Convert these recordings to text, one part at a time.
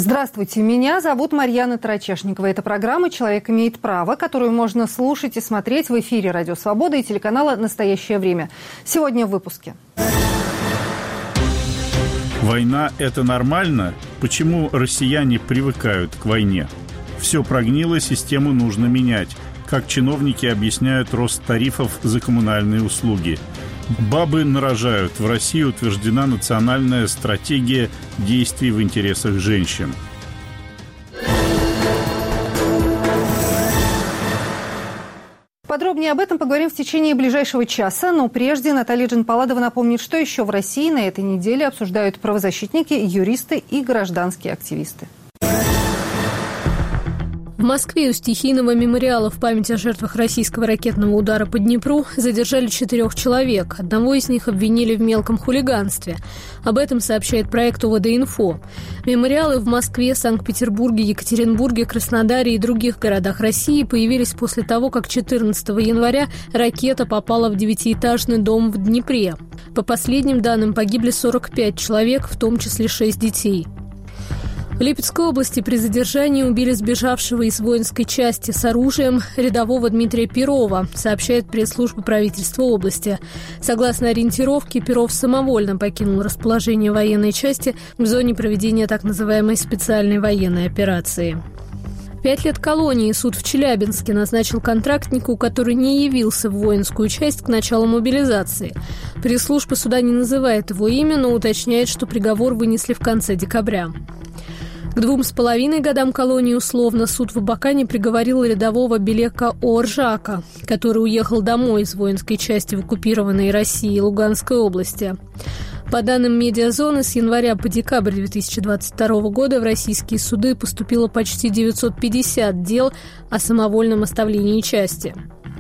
Здравствуйте, меня зовут Марьяна Тарачешникова. Это программа «Человек имеет право», которую можно слушать и смотреть в эфире «Радио Свобода» и телеканала «Настоящее время». Сегодня в выпуске. Война – это нормально? Почему россияне привыкают к войне? Все прогнило, систему нужно менять. Как чиновники объясняют рост тарифов за коммунальные услуги. Бабы нарожают. В России утверждена национальная стратегия действий в интересах женщин. Подробнее об этом поговорим в течение ближайшего часа, но прежде Наталья Джанпаладова напомнит, что еще в России на этой неделе обсуждают правозащитники, юристы и гражданские активисты. В Москве у стихийного мемориала в память о жертвах российского ракетного удара по Днепру задержали 4 человек. Одного из них обвинили в мелком хулиганстве. Об этом сообщает проект УВД-Инфо. Мемориалы в Москве, Санкт-Петербурге, Екатеринбурге, Краснодаре и других городах России появились после того, как 14 января ракета попала в 9-этажный дом в Днепре. По последним данным, погибли 45 человек, в том числе 6 детей. В Липецкой области при задержании убили сбежавшего из воинской части с оружием рядового Дмитрия Перова, сообщает пресс-служба правительства области. Согласно ориентировке, Перов самовольно покинул расположение военной части в зоне проведения так называемой специальной военной операции. 5 лет колонии суд в Челябинске назначил контрактнику, который не явился в воинскую часть к началу мобилизации. Пресс-служба суда не называет его имя, но уточняет, что приговор вынесли в конце декабря. К 2,5 годам колонии условно суд в Абакане приговорил рядового Белека Ооржака, который уехал домой из воинской части в оккупированной России и Луганской области. По данным «Медиазоны», с января по декабрь 2022 года в российские суды поступило почти 950 дел о самовольном оставлении части.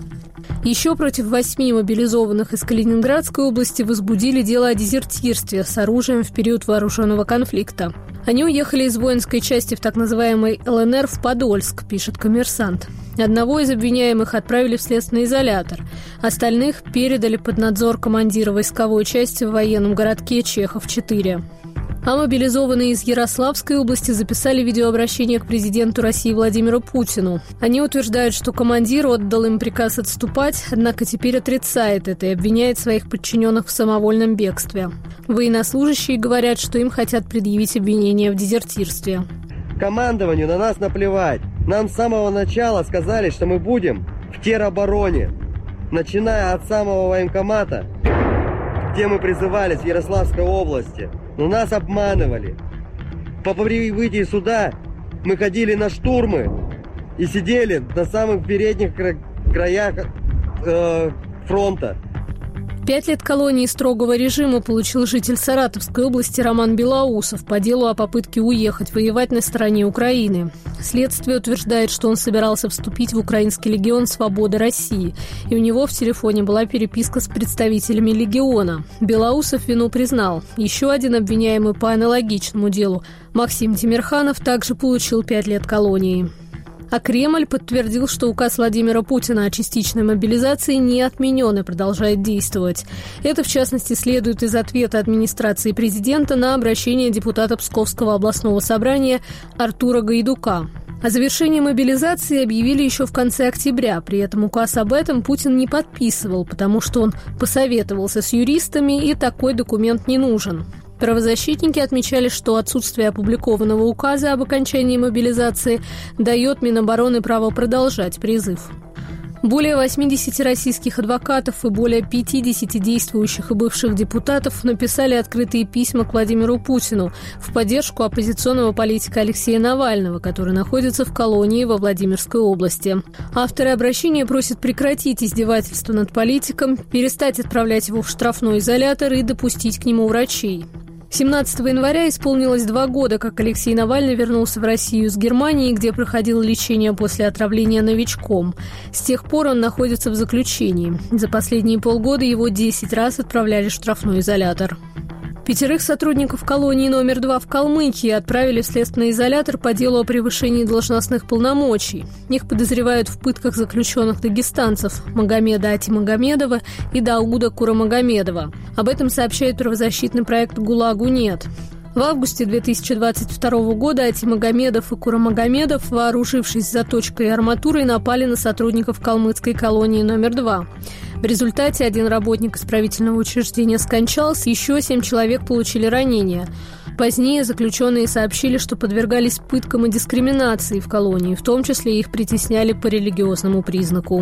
Еще против 8 мобилизованных из Калининградской области возбудили дело о дезертирстве с оружием в период вооруженного конфликта. Они уехали из воинской части в так называемой ЛНР в Подольск, пишет «Коммерсант». Одного из обвиняемых отправили в следственный изолятор. Остальных передали под надзор командира войсковой части в военном городке Чехов-4. А мобилизованные из Ярославской области записали видеообращение к президенту России Владимиру Путину. Они утверждают, что командир отдал им приказ отступать, однако теперь отрицает это и обвиняет своих подчиненных в самовольном бегстве. Военнослужащие говорят, что им хотят предъявить обвинение в дезертирстве. Командованию на нас наплевать. Нам с самого начала сказали, что мы будем в теробороне. Начиная от самого военкомата, где мы призывались в Ярославской области. Но нас обманывали. По прибытии суда мы ходили на штурмы и сидели на самых передних краях фронта. 5 лет колонии строгого режима получил житель Саратовской области Роман Белоусов по делу о попытке уехать воевать на стороне Украины. Следствие утверждает, что он собирался вступить в Украинский легион «Свобода России», и у него в телефоне была переписка с представителями легиона. Белоусов вину признал. Еще один обвиняемый по аналогичному делу, Максим Тимирханов, также получил 5 лет колонии. А Кремль подтвердил, что указ Владимира Путина о частичной мобилизации не отменен и продолжает действовать. Это, в частности, следует из ответа администрации президента на обращение депутата Псковского областного собрания Артура Гайдука. О завершении мобилизации объявили еще в конце октября. При этом указ об этом Путин не подписывал, потому что он посоветовался с юристами, и такой документ не нужен. Правозащитники отмечали, что отсутствие опубликованного указа об окончании мобилизации дает Минобороны право продолжать призыв. Более 80 российских адвокатов и более 50 действующих и бывших депутатов написали открытые письма к Владимиру Путину в поддержку оппозиционного политика Алексея Навального, который находится в колонии во Владимирской области. Авторы обращения просят прекратить издевательство над политиком, перестать отправлять его в штрафной изолятор и допустить к нему врачей. 17 января исполнилось 2 года, как Алексей Навальный вернулся в Россию из Германии, где проходил лечение после отравления новичком. С тех пор он находится в заключении. За последние полгода его 10 раз отправляли в штрафной изолятор. 5 сотрудников колонии номер 2 в Калмыкии отправили в следственный изолятор по делу о превышении должностных полномочий. Их подозревают в пытках заключенных дагестанцев Магомеда Атимагомедова и Дауда Курамагомедова. Об этом сообщает правозащитный проект «ГУЛАГу нет». В августе 2022 года Атимагомедов и Курамагомедов, вооружившись заточкой и арматурой, напали на сотрудников калмыцкой колонии номер 2. В результате один работник исправительного учреждения скончался, еще 7 человек получили ранения. Позднее заключенные сообщили, что подвергались пыткам и дискриминации в колонии, в том числе их притесняли по религиозному признаку.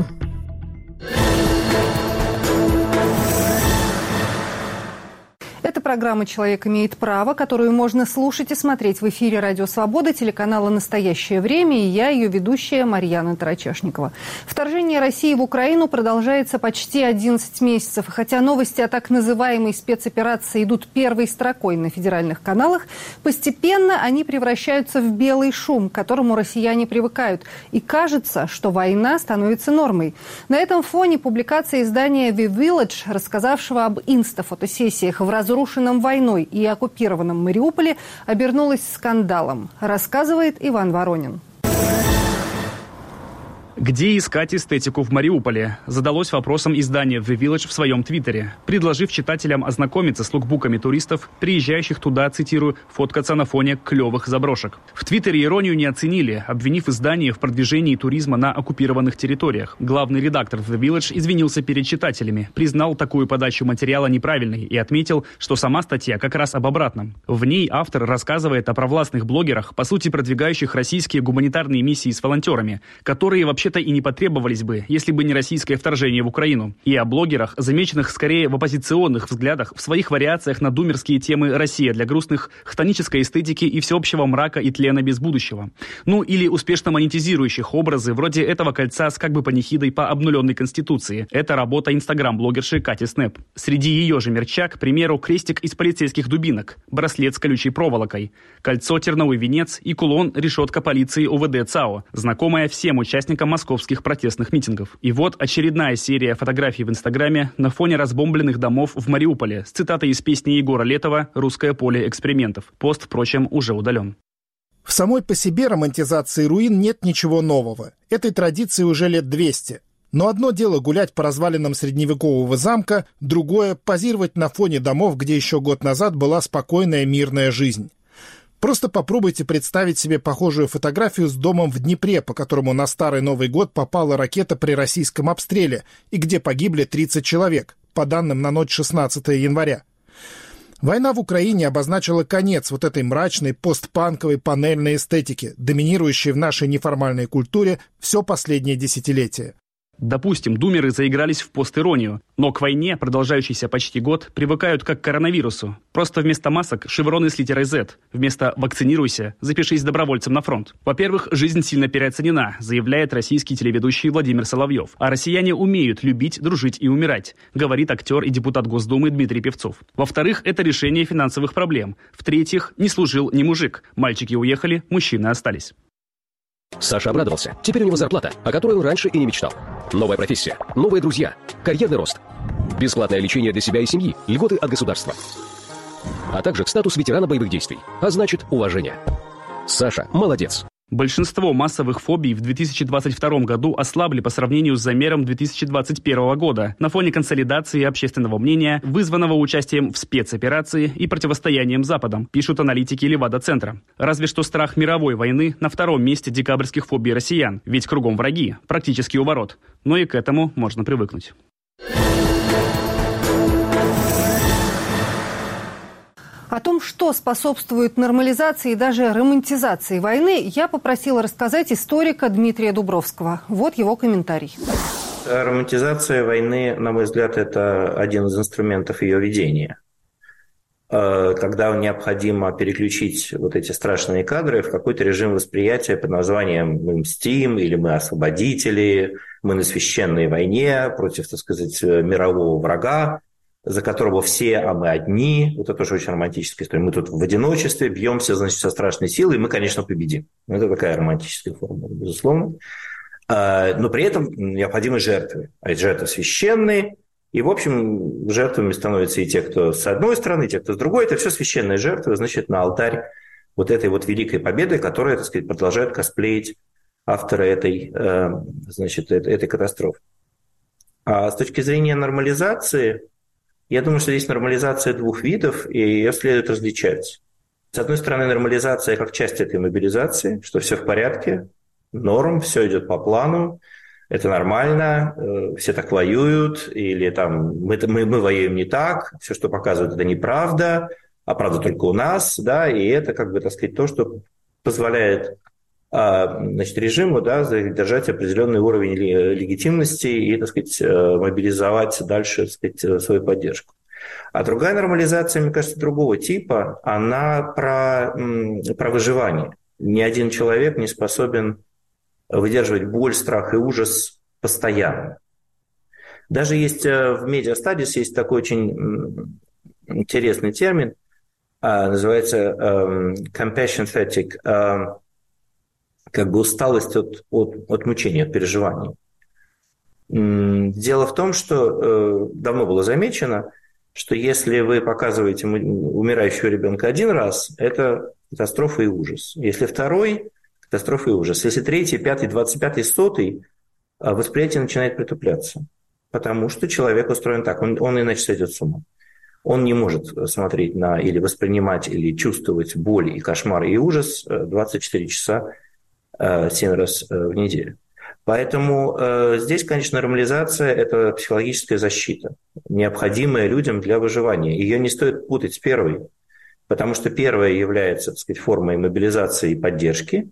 Это программа «Человек имеет право», которую можно слушать и смотреть в эфире «Радио Свобода», телеканала «Настоящее время», и я, ее ведущая Марьяна Тарачешникова. Вторжение России в Украину продолжается почти 11 месяцев. И хотя новости о так называемой спецоперации идут первой строкой на федеральных каналах, постепенно они превращаются в белый шум, к которому россияне привыкают. И кажется, что война становится нормой. На этом фоне публикация издания The Village, рассказавшего об инстафотосессиях в разрушенном войной и оккупированном Мариуполе, обернулась скандалом. Рассказывает Иван Воронин. Где искать эстетику в Мариуполе? Задалось вопросом издание The Village в своем твиттере, предложив читателям ознакомиться с лукбуками туристов, приезжающих туда, цитирую, фоткаться на фоне клевых заброшек. В твиттере иронию не оценили, обвинив издание в продвижении туризма на оккупированных территориях. Главный редактор The Village извинился перед читателями, признал такую подачу материала неправильной и отметил, что сама статья как раз об обратном. В ней автор рассказывает о провластных блогерах, по сути продвигающих российские гуманитарные миссии с волонтерами, которые вообще-то и не потребовались бы, если бы не российское вторжение в Украину. И о блогерах, замеченных скорее в оппозиционных взглядах, в своих вариациях на думерские темы «Россия для грустных», хтонической эстетики и всеобщего мрака и тлена без будущего. Ну или успешно монетизирующих образы вроде этого кольца с как бы панихидой по обнуленной Конституции. Это работа инстаграм-блогерши Кати Снэп. Среди ее же мерча, к примеру, крестик из полицейских дубинок, браслет с колючей проволокой, кольцо терновый венец и кулон решетка полиции УВД ЦАО, знакомая всем участникам московских протестных митингов. И вот очередная серия фотографий в Инстаграме на фоне разбомбленных домов в Мариуполе с цитатой из песни Егора Летова «Русское поле экспериментов». Пост, впрочем, уже удален. В самой по себе романтизации руин нет ничего нового. Этой традиции уже лет 200. Но одно дело гулять по развалинам средневекового замка, другое – позировать на фоне домов, где еще год назад была спокойная мирная жизнь. Просто попробуйте представить себе похожую фотографию с домом в Днепре, по которому на Старый Новый год попала ракета при российском обстреле, и где погибли 30 человек, по данным на ночь 16 января. Война в Украине обозначила конец вот этой мрачной постпанковой панельной эстетики, доминирующей в нашей неформальной культуре все последнее десятилетие. Допустим, думеры заигрались в постиронию, но к войне, продолжающейся почти год, привыкают как к коронавирусу. Просто вместо масок шевроны с литерой Z. Вместо «вакцинируйся» запишись добровольцем на фронт. Во-первых, жизнь сильно переоценена, заявляет российский телеведущий Владимир Соловьев. А россияне умеют любить, дружить и умирать, говорит актер и депутат Госдумы Дмитрий Певцов. Во-вторых, это решение финансовых проблем. В-третьих, не служил ни мужик. Мальчики уехали, мужчины остались. Саша обрадовался. Теперь у него зарплата, о которой он раньше и не мечтал. Новая профессия, новые друзья, карьерный рост, бесплатное лечение для себя и семьи, льготы от государства, а также статус ветерана боевых действий, а значит уважение. Саша молодец. Большинство массовых фобий в 2022 году ослабли по сравнению с замером 2021 года на фоне консолидации общественного мнения, вызванного участием в спецоперации и противостоянием Западом, пишут аналитики Левада-центра. Разве что страх мировой войны на втором месте декабрьских фобий россиян, ведь кругом враги, практически у ворот. Но и к этому можно привыкнуть. О том, что способствует нормализации и даже романтизации войны, я попросила рассказать историка Дмитрия Дубровского. Вот его комментарий. Романтизация войны, на мой взгляд, это один из инструментов ее ведения. Когда необходимо переключить вот эти страшные кадры в какой-то режим восприятия под названием «мы мстим» или «мы освободители», «мы на священной войне против, так сказать, мирового врага», за которого все, а мы одни. Вот это тоже очень романтическая история. Мы тут в одиночестве бьемся, значит, со страшной силой, и мы, конечно, победим. Это такая романтическая формула, безусловно. Но при этом необходимы жертвы. А эти жертвы священные. И, в общем, жертвами становятся и те, кто с одной стороны, и те, кто с другой. Это все священные жертвы, значит, на алтарь вот этой вот великой победы, которая, так сказать, продолжает косплеить автора этой катастрофы. А с точки зрения нормализации, я думаю, что здесь нормализация двух видов, и ее следует различать. С одной стороны, нормализация как часть этой мобилизации, что все в порядке, норм, все идет по плану, это нормально, все так воюют, или там мы воюем не так, все, что показывают, это неправда, а правда только у нас, да, и это, как бы, так сказать, то, что позволяет режиму, да, держать определенный уровень легитимности и, так сказать, мобилизовать дальше, так сказать, свою поддержку. А другая нормализация, мне кажется, другого типа, она про выживание. Ни один человек не способен выдерживать боль, страх и ужас постоянно. Даже есть в Media Studies есть такой очень интересный термин, называется compassion fatigue, как бы усталость от мучения, от переживаний. Дело в том, что давно было замечено, что если вы показываете умирающего ребенка один раз, это катастрофа и ужас. Если второй – катастрофа и ужас. Если третий, пятый, 25-й, 100-й, восприятие начинает притупляться. Потому что человек устроен так, он иначе сойдет с ума. Он не может смотреть на или воспринимать, или чувствовать боль и кошмар и ужас 24 часа 7 раз в неделю. Поэтому здесь, конечно, нормализация – это психологическая защита, необходимая людям для выживания. Ее не стоит путать с первой, потому что первая является, так сказать, формой мобилизации и поддержки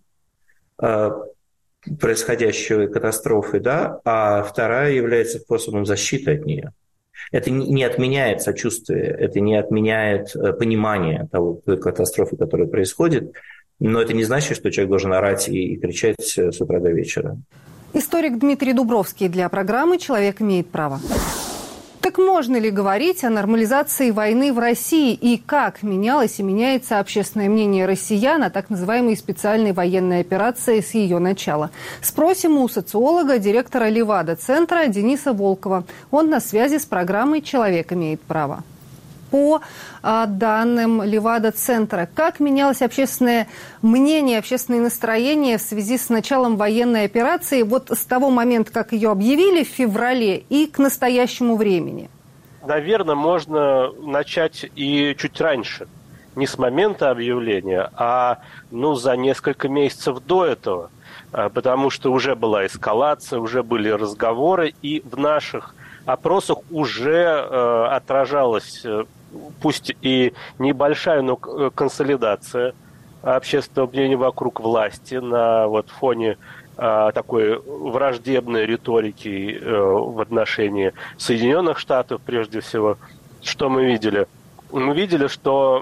происходящей катастрофы, да, а вторая является способом защиты от нее. Это не отменяет сочувствие, это не отменяет понимание той катастрофы, которая происходит, но это не значит, что человек должен орать и кричать с утра до вечера. Историк Дмитрий Дубровский для программы «Человек имеет право». Так можно ли говорить о нормализации войны в России и как менялось и меняется общественное мнение россиян о так называемой специальной военной операции с ее начала? Спросим у социолога, директора Левада-центра Дениса Волкова. Он на связи с программой «Человек имеет право». По данным Левада-центра, как менялось общественное мнение, общественное настроение в связи с началом военной операции вот с того момента, как ее объявили в феврале, и к настоящему времени? Наверное, можно начать и чуть раньше. Не с момента объявления, а за несколько месяцев до этого. Потому что уже была эскалация, уже были разговоры, и в наших опросах уже отражалась, пусть и небольшая, но консолидация общественного мнения вокруг власти на фоне такой враждебной риторики в отношении Соединенных Штатов, прежде всего. Что мы видели? Мы видели, что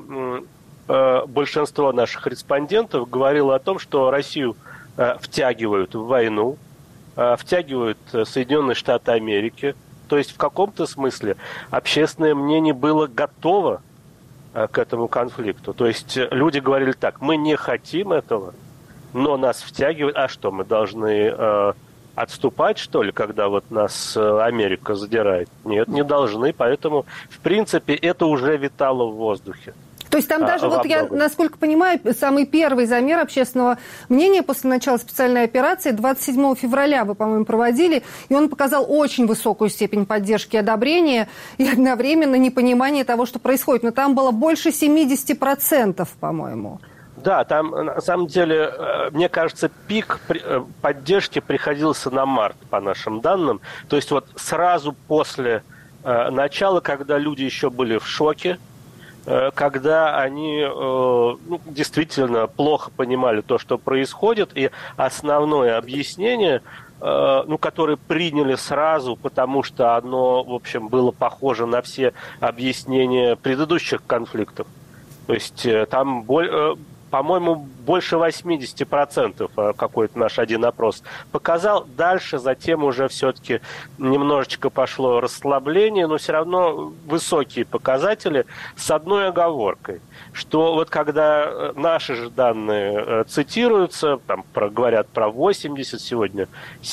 большинство наших респондентов говорило о том, что Россию втягивают в войну, втягивают Соединенные Штаты Америки. То есть в каком-то смысле общественное мнение было готово к этому конфликту. То есть люди говорили так: мы не хотим этого, но нас втягивают. А что, мы должны отступать, что ли, когда нас Америка задирает? Нет, не должны. Поэтому, в принципе, это уже витало в воздухе. То есть там даже, я, насколько понимаю, самый первый замер общественного мнения после начала специальной операции 27 февраля вы, по-моему, проводили, и он показал очень высокую степень поддержки и одобрения, и одновременно непонимание того, что происходит. Но там было больше 70%, по-моему. Да, там, на самом деле, мне кажется, пик поддержки приходился на март, по нашим данным. То есть сразу после начала, когда люди еще были в шоке, когда они действительно плохо понимали то, что происходит, и основное объяснение, которое приняли сразу, потому что оно, в общем, было похоже на все объяснения предыдущих конфликтов. То есть там, по-моему, больше 80% какой-то наш один опрос показал. Дальше затем уже все-таки немножечко пошло расслабление, но все равно высокие показатели с одной оговоркой, что когда наши же данные цитируются, говорят про 80, сегодня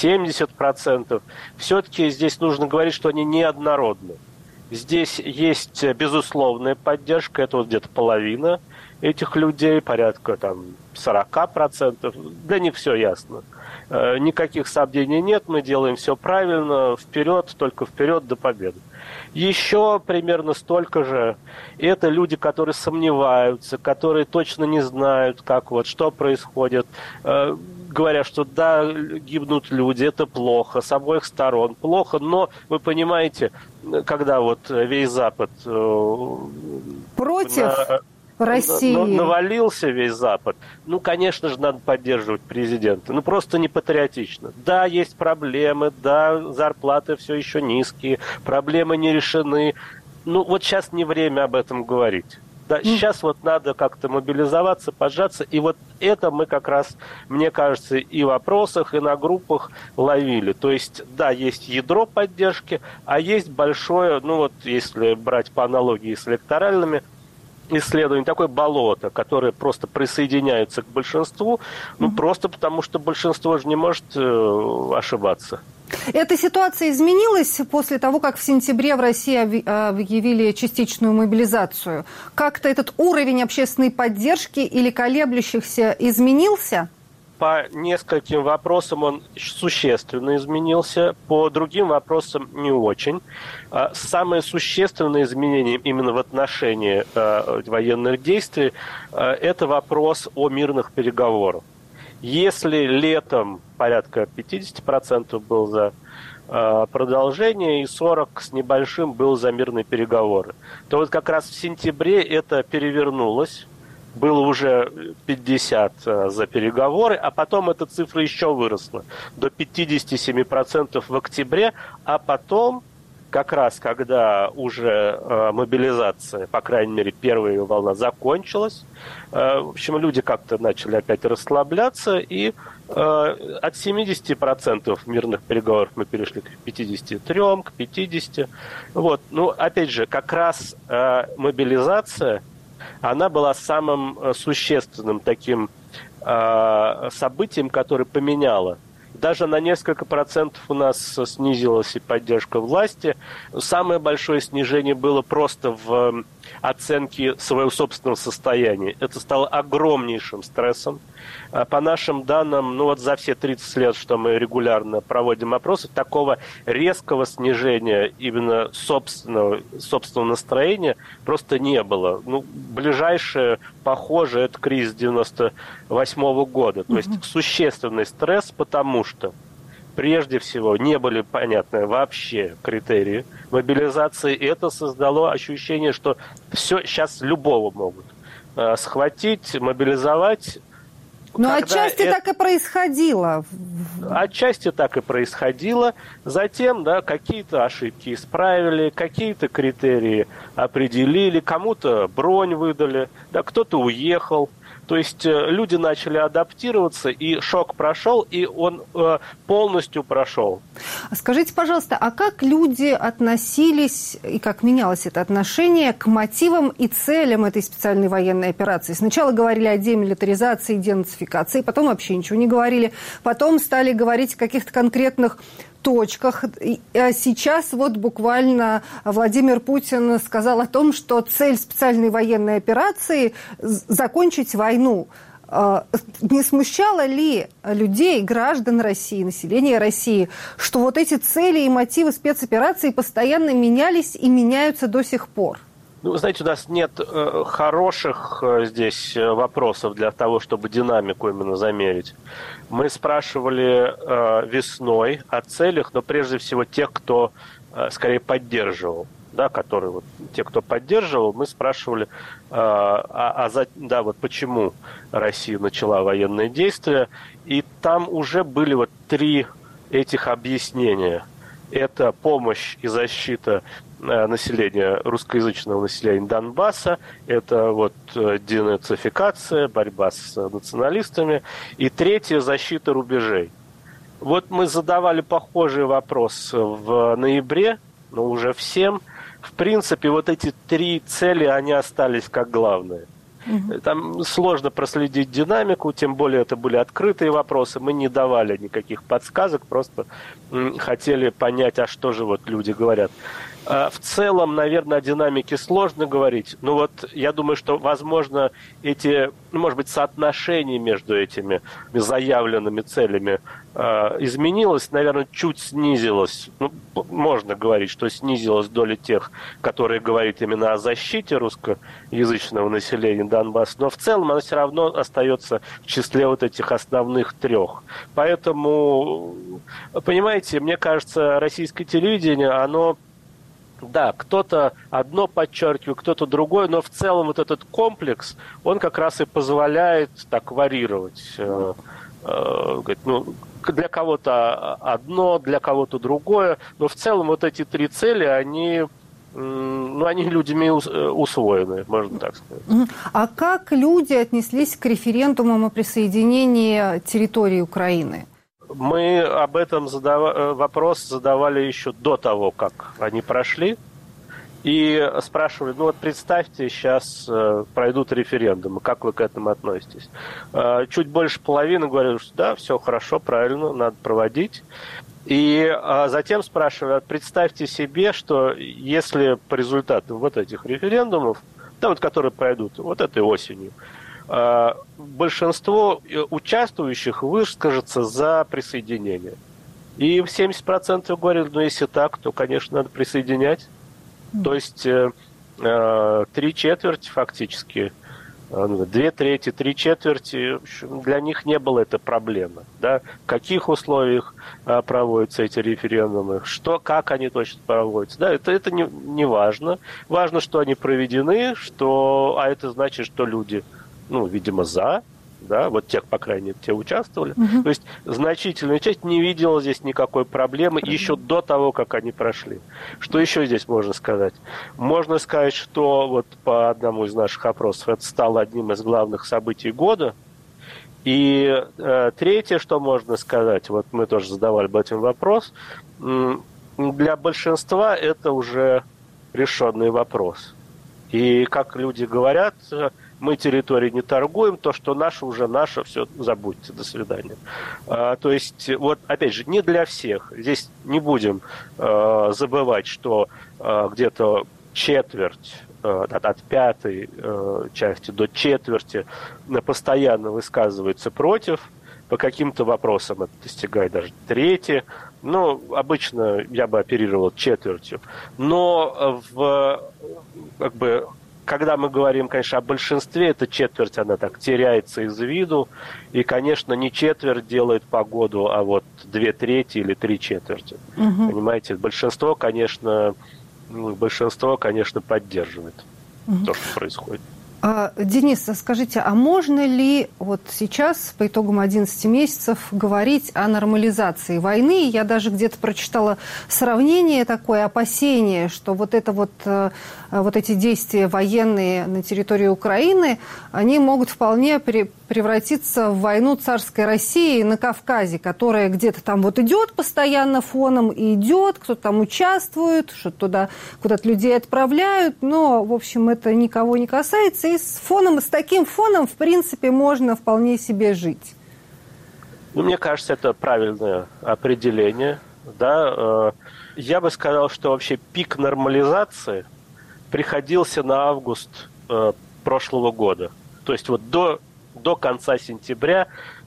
70%, все-таки здесь нужно говорить, что они неоднородны. Здесь есть безусловная поддержка, это где-то половина этих людей, порядка 40%, да не все ясно. Никаких сомнений нет, мы делаем все правильно, вперед, только вперед до победы. Еще примерно столько же это люди, которые сомневаются, которые точно не знают, как вот, что происходит. Говорят, что да, гибнут люди, это плохо, с обоих сторон плохо, но вы понимаете, когда вот весь Запад против России навалился, весь Запад, конечно же, надо поддерживать президента. Просто не патриотично. Да, есть проблемы, да, зарплаты все еще низкие, проблемы не решены. Вот сейчас не время об этом говорить. Да, сейчас вот надо как-то мобилизоваться, поджаться, и вот это мы как раз, мне кажется, и в вопросах, и на группах ловили. То есть, да, есть ядро поддержки, а есть большое, если брать по аналогии с электоральными исследованиями, такое болото, которое просто присоединяется к большинству, просто потому что большинство же не может ошибаться. Эта ситуация изменилась после того, как в сентябре в России объявили частичную мобилизацию. Как-то этот уровень общественной поддержки или колеблющихся изменился? По нескольким вопросам он существенно изменился, по другим вопросам не очень. Самое существенное изменение именно в отношении военных действий – это вопрос о мирных переговорах. Если летом порядка 50% был за продолжение и 40% с небольшим был за мирные переговоры, то вот как раз в сентябре это перевернулось. Было уже 50% за переговоры, а потом эта цифра еще выросла до 57% в октябре, а потом, как раз когда уже мобилизация, по крайней мере, первая ее волна закончилась, в общем, люди как-то начали опять расслабляться, и от 70% мирных переговоров мы перешли к 53%, к 50%. Вот. Опять же, как раз мобилизация, она была самым существенным таким событием, которое поменяло. Даже на несколько процентов у нас снизилась и поддержка власти. Самое большое снижение было просто в оценке своего собственного состояния. Это стало огромнейшим стрессом. По нашим данным, за все 30 лет, что мы регулярно проводим опросы, такого резкого снижения именно собственного настроения просто не было. Ближайшее, похоже, это кризис 98 года. То есть существенный стресс, потому что прежде всего не были понятны вообще критерии мобилизации, и это создало ощущение, что все сейчас любого могут схватить, мобилизовать. Отчасти так и происходило. Отчасти так и происходило. Затем, какие-то ошибки исправили, какие-то критерии определили, кому-то бронь выдали, кто-то уехал. То есть люди начали адаптироваться, и шок прошел, и он полностью прошел. Скажите, пожалуйста, а как люди относились, и как менялось это отношение к мотивам и целям этой специальной военной операции? Сначала говорили о демилитаризации, денацификации, потом вообще ничего не говорили, потом стали говорить о каких-то конкретных точках. А сейчас вот буквально Владимир Путин сказал о том, что цель специальной военной операции – закончить войну. Не смущало ли людей, граждан России, населения России, что вот эти цели и мотивы спецоперации постоянно менялись и меняются до сих пор? Знаете, у нас нет хороших здесь вопросов для того, чтобы динамику именно замерить. Мы спрашивали весной о целях, но прежде всего тех, кто скорее поддерживал. Те, кто поддерживал, мы спрашивали, почему Россия начала военные действия. И там уже были 3 этих объяснения. Это помощь и защита населения, русскоязычного населения Донбасса, это денацификация, борьба с националистами, и 3 защита рубежей. Мы задавали похожий вопрос в ноябре, но уже всем. В принципе, эти 3 цели, они остались как главные. Там сложно проследить динамику, тем более это были открытые вопросы, мы не давали никаких подсказок, просто хотели понять, а что же люди говорят. В целом, наверное, о динамике сложно говорить, но вот я думаю, что, возможно, эти, может быть, соотношение между этими заявленными целями изменилось, наверное, чуть снизилось. Ну, можно говорить, что снизилась доля тех, которые говорят именно о защите русскоязычного населения Донбасса, но в целом она все равно остается в числе вот этих основных трех. Поэтому, понимаете, мне кажется, российское телевидение, оно... Да, кто-то одно подчеркивает, кто-то другое, но в целом вот этот комплекс, он как раз и позволяет так варьировать. Для кого-то одно, для кого-то другое, но в целом вот эти три цели, они людьми усвоены, можно так сказать. А как люди отнеслись к референдумам о присоединении территории Украины? Мы об этом вопрос задавали еще до того, как они прошли. И спрашивали, представьте, сейчас пройдут референдумы, как вы к этому относитесь? Чуть больше половины говорили, что да, все хорошо, правильно, надо проводить. И затем спрашивали, представьте себе, что если по результатам вот этих референдумов, которые пройдут вот этой осенью, большинство участвующих выскажется за присоединение. И 70% говорили, если так, то, конечно, надо присоединять. То есть 3/4 фактически, 2/3, 3/4, для них не было это проблемы. Да? В каких условиях проводятся эти референдумы, как они точно проводятся. Да? Это не важно. Важно, что они проведены, а это значит, что люди... видимо, за, да, вот тех, по крайней мере, те участвовали. То есть значительная часть не видела здесь никакой проблемы еще до того, как они прошли. Что еще здесь можно сказать? Можно сказать, что вот по одному из наших опросов это стало одним из главных событий года. И третье, что можно сказать, вот мы тоже задавали об этом вопрос, для большинства это уже решенный вопрос. И как люди говорят... Мы территории не торгуем, то, что наше, уже наше, все, забудьте, до свидания. То есть, вот, опять же, не для всех. Здесь не будем забывать, что где-то четверть, от пятой части до четверти постоянно высказывается против. По каким-то вопросам это достигает даже трети. Обычно я бы оперировал четвертью. Но когда мы говорим, конечно, о большинстве, эта четверть, она так теряется из виду. И, конечно, не четверть делает погоду, а вот 2/3 или 3/4. Понимаете, большинство, конечно, поддерживает то, что происходит. Денис, скажите, а можно ли вот сейчас, по итогам 11 месяцев, говорить о нормализации войны? Я даже где-то прочитала сравнение такое, опасение, что вот эти действия военные на территории Украины, они могут вполне превратиться в войну царской России на Кавказе, которая где-то там вот идет постоянно фоном, и идет, кто-то там участвует, что туда куда-то людей отправляют, но, в общем, это никого не касается. И с таким фоном, в принципе, можно вполне себе жить. Мне кажется, это правильное определение. Да? Я бы сказал, что вообще пик нормализации приходился на август прошлого года. То есть вот до конца сентября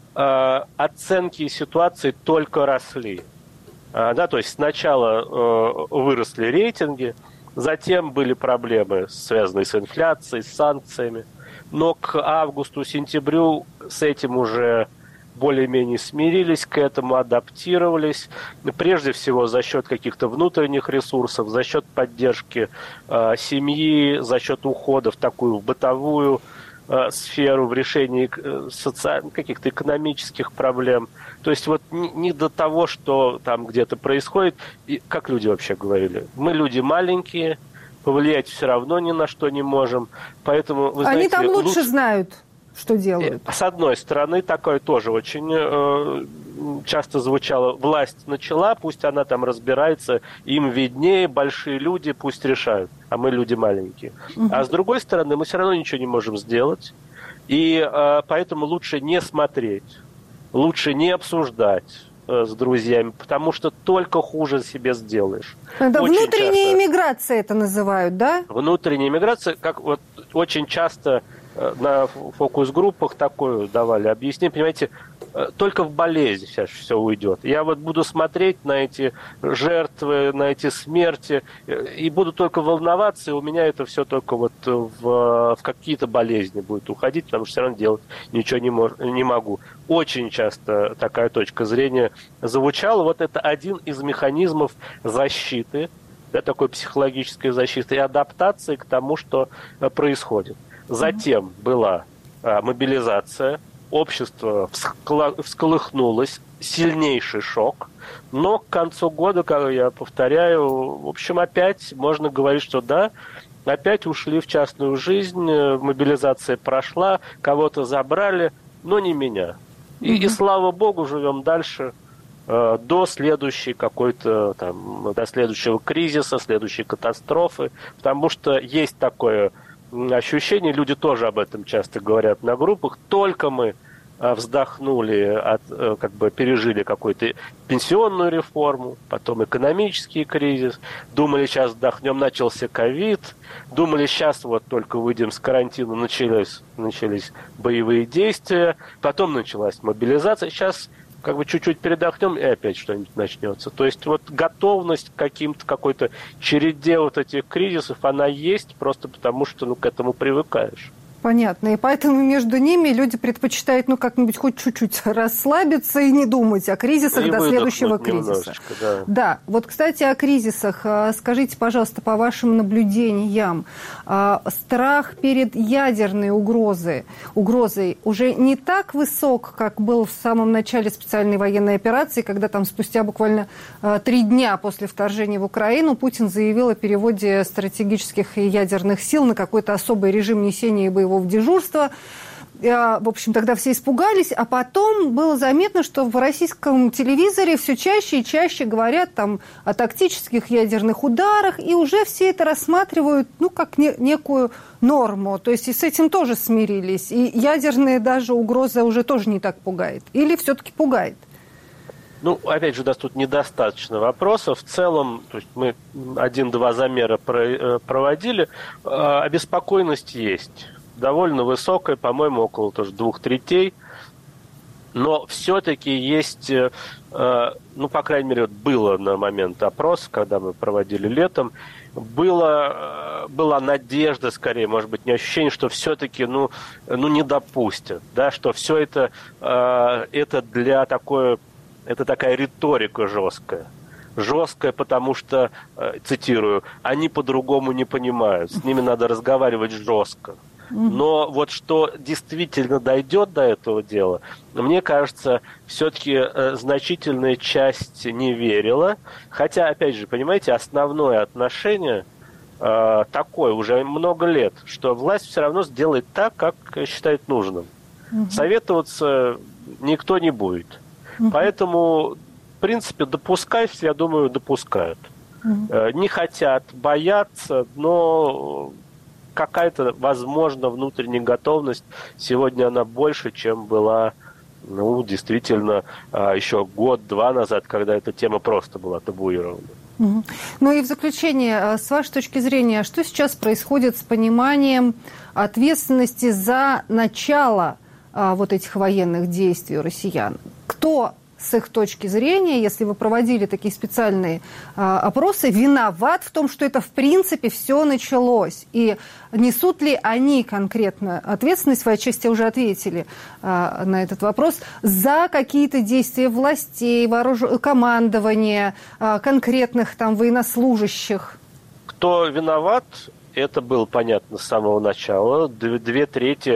оценки ситуации только росли. Да? То есть сначала выросли рейтинги, затем были проблемы, связанные с инфляцией, с санкциями. Но к августу-сентябрю с этим уже более-менее смирились, к этому адаптировались. Прежде всего за счет каких-то внутренних ресурсов, за счет поддержки семьи, за счет ухода в такую бытовую сферу, в решении каких-то экономических проблем. То есть вот не до того, что там где-то происходит. И, как люди вообще говорили, мы люди маленькие, повлиять все равно ни на что не можем. Поэтому, вы знаете, они там лучше знают, что делают. С одной стороны, такое тоже очень часто звучало. Власть начала, пусть она там разбирается, им виднее, большие люди пусть решают, а мы люди маленькие. А с другой стороны, мы все равно ничего не можем сделать, и поэтому лучше не смотреть, лучше не обсуждать, с друзьями, потому что только хуже себе сделаешь. Это внутренняя иммиграция это называют, да? Внутренняя иммиграция, как вот очень часто на фокус-группах такое давали объяснение, понимаете, только в болезнь сейчас все уйдет. Я вот буду смотреть на эти жертвы, на эти смерти, и буду только волноваться, и у меня это все только вот в какие-то болезни будет уходить, потому что все равно делать ничего не могу. Очень часто такая точка зрения звучала. Вот это один из механизмов защиты, да, такой психологической защиты и адаптации к тому, что происходит. Затем была мобилизация, общество всколыхнулось, сильнейший шок, но к концу года, как я повторяю, в общем, опять можно говорить, что да, опять ушли в частную жизнь, мобилизация прошла, кого-то забрали, но не меня. И слава богу, живем дальше до следующей какой-то там, до следующего кризиса, следующей катастрофы, потому что есть такое ощущение, люди тоже об этом часто говорят на группах, только мы вздохнули, как бы пережили какую-то пенсионную реформу, потом экономический кризис, думали, сейчас вздохнем, начался ковид, думали, сейчас вот только выйдем с карантина, начались боевые действия, потом началась мобилизация, сейчас как бы чуть-чуть передохнем, и опять что-нибудь начнется. То есть вот готовность к какой-то череде вот этих кризисов, она есть просто потому, что к этому привыкаешь. Понятно. И поэтому между ними люди предпочитают, как-нибудь хоть чуть-чуть расслабиться и не думать о кризисах до следующего кризиса. Да. Вот, кстати, о кризисах. Скажите, пожалуйста, по вашим наблюдениям, страх перед ядерной угрозой уже не так высок, как был в самом начале специальной военной операции, когда там спустя буквально 3 дня после вторжения в Украину Путин заявил о переводе стратегических и ядерных сил на какой-то особый режим несения боевого в дежурство. В общем, тогда все испугались, а потом было заметно, что в российском телевизоре все чаще и чаще говорят там о тактических ядерных ударах, и уже все это рассматривают, как некую норму. То есть и с этим тоже смирились. И ядерная даже угроза уже тоже не так пугает. Или все-таки пугает? Опять же, у нас тут недостаточно вопросов. В целом, то есть мы 1-2 замера проводили, обеспокоенность есть. Довольно высокая, по-моему, около тоже 2/3. Но все-таки есть, по крайней мере, было на момент опроса, когда мы проводили летом, была надежда, скорее, может быть, не ощущение, что все-таки, не допустят, да, что все это это такая риторика жесткая. Жесткая, потому что, цитирую, они по-другому не понимают, с ними надо разговаривать жестко. Но вот что действительно дойдет до этого дела, мне кажется, все-таки значительная часть не верила. Хотя, опять же, понимаете, основное отношение такое уже много лет, что власть все равно сделает так, как считает нужным. Советоваться никто не будет. Поэтому, в принципе, допускать, я думаю, допускают. Не хотят, боятся, но какая-то, возможно, внутренняя готовность сегодня она больше, чем была, действительно, еще 1-2 назад, когда эта тема просто была табуирована. И в заключение, с вашей точки зрения, что сейчас происходит с пониманием ответственности за начало вот этих военных действий у россиян? Кто, с их точки зрения, если вы проводили такие специальные опросы, виноват в том, что это в принципе все началось? И несут ли они конкретно ответственность, вы отчасти уже ответили на этот вопрос, за какие-то действия властей, командования, конкретных там военнослужащих? Кто виноват, это было понятно с самого начала. 2/3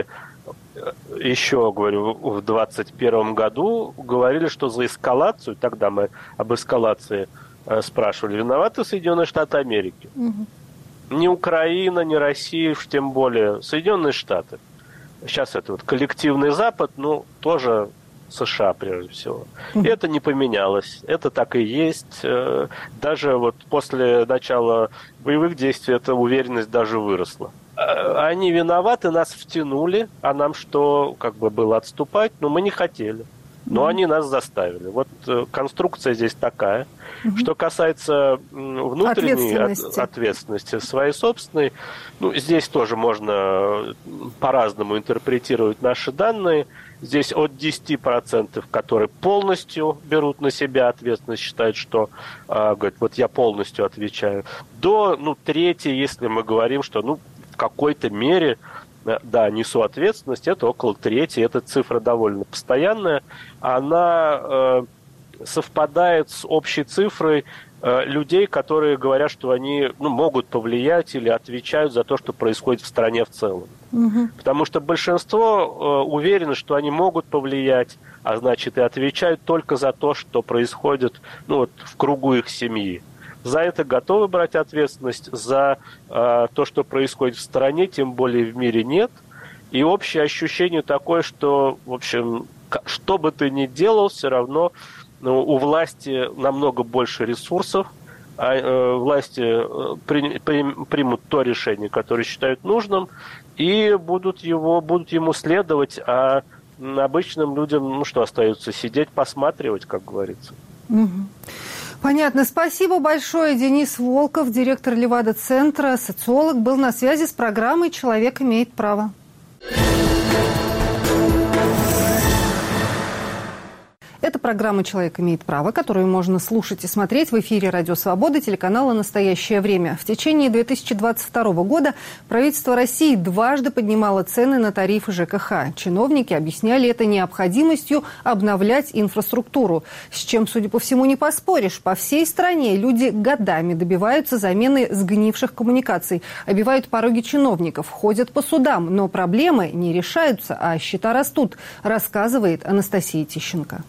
еще, говорю, в 2021 году говорили, что за эскалацию, тогда мы об эскалации спрашивали, виноваты Соединенные Штаты Америки. Ни Украина, ни Россия, уж тем более Соединенные Штаты. Сейчас это коллективный Запад, тоже США прежде всего. И это не поменялось. Это так и есть. Даже после начала боевых действий эта уверенность даже выросла. Они виноваты, нас втянули, а нам что, было отступать? Но мы не хотели. Но они нас заставили. Вот конструкция здесь такая. Что касается внутренней ответственности своей собственной, здесь тоже можно по-разному интерпретировать наши данные. Здесь от 10%, которые полностью берут на себя ответственность, считают, что, говорят, вот я полностью отвечаю, до трети, если мы говорим, что в какой-то мере да, несу ответственность, это около трети, эта цифра довольно постоянная, она совпадает с общей цифрой людей, которые говорят, что они могут повлиять или отвечают за то, что происходит в стране в целом. Потому что большинство уверено, что они могут повлиять, а значит и отвечают только за то, что происходит в кругу их семьи. За это готовы брать ответственность, за то, что происходит в стране, тем более в мире нет. И общее ощущение такое, что, в общем, что бы ты ни делал, все равно у власти намного больше ресурсов, а власти примут то решение, которое считают нужным, и будут ему следовать, а обычным людям, что остается, сидеть, посматривать, как говорится. Понятно. Спасибо большое. Денис Волков, директор Левада-центра, социолог, был на связи с программой «Человек имеет право». Это программа «Человек имеет право», которую можно слушать и смотреть в эфире «Радио Свобода» телеканала «Настоящее время». В течение 2022 года правительство России дважды поднимало цены на тарифы ЖКХ. Чиновники объясняли это необходимостью обновлять инфраструктуру. С чем, судя по всему, не поспоришь. По всей стране люди годами добиваются замены сгнивших коммуникаций, обивают пороги чиновников, ходят по судам. Но проблемы не решаются, а счета растут, рассказывает Анастасия Тищенко.